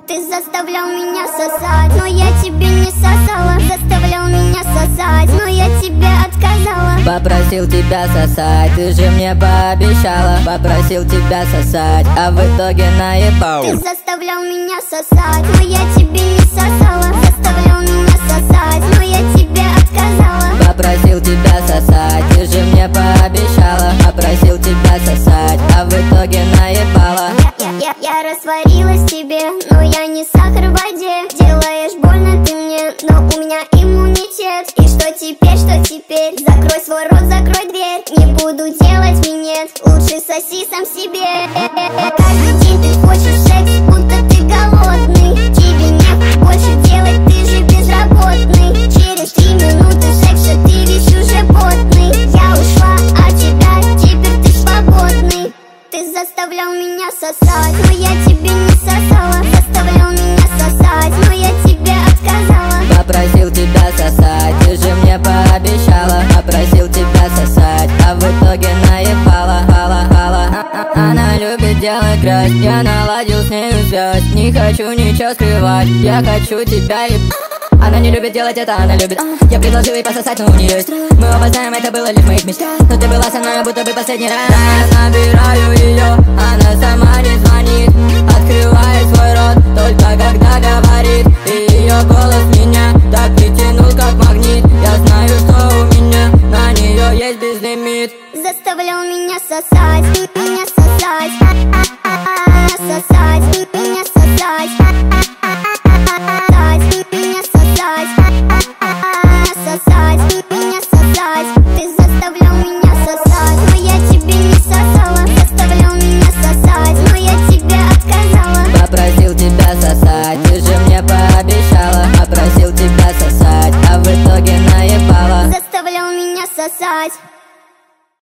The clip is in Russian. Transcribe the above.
Ты заставлял меня сосать, но я тебе не сосала. Заставлял меня сосать, но я тебе отказала. Попросил тебя сосать, ты же мне пообещала. Попросил тебя сосать, а в итоге наебал. Ты заставлял меня сосать, но я тебе не сосала. Заставлял меня сосать, но я тебе отказала. Попросил тебя сосать, ты же мне пообещала. Попросил тебя сосать, а в итоге наебала. Я растворилась в тебе, но я не сахар в воде. Делаешь больно ты мне, но у меня иммунитет. И что теперь, что теперь? Закрой свой рот, закрой дверь. Не буду делать минет, лучше соси сам себе. Каждый день ты хочешь секс, будто ты голодный. Тебе не больше делать, ты же безработный. Через 3 минуты секса ты весь уже потный. Я ушла от тебя, теперь ты свободный. Ты заставлял меня сосать, но я тебе не сосала. Заставлял меня сосать, но я тебе отказала. Попросил тебя сосать, ты же мне пообещала. Попросил тебя сосать, а в итоге наебала. Она любит делать грязь, я наладил с нею связь. Не хочу ничего скрывать, я хочу тебя Она не любит делать это, она любит. Я предложил ей пососать, но у нее есть. Мы оба знаем, это было лишь в моих мечтах. Но ты была со мной, будто бы последний раз. Я набираю ее, она сама не звонит. Открывает свой рот, только когда говорит. И ее голос меня так притянул, как магнит. Я знаю, что у меня на нее есть безлимит. Заставлял меня сосать, меня сосать, сосать, меня сосать, меня сосать, сосать, меня сосать. Ты заставлял меня сосать, но я тебе не сосала. Заставлял меня сосать, но я тебе отказала. Попросил тебя сосать, ты же мне пообещала. Попросил тебя сосать, а в итоге наебала. Заставлял меня сосать.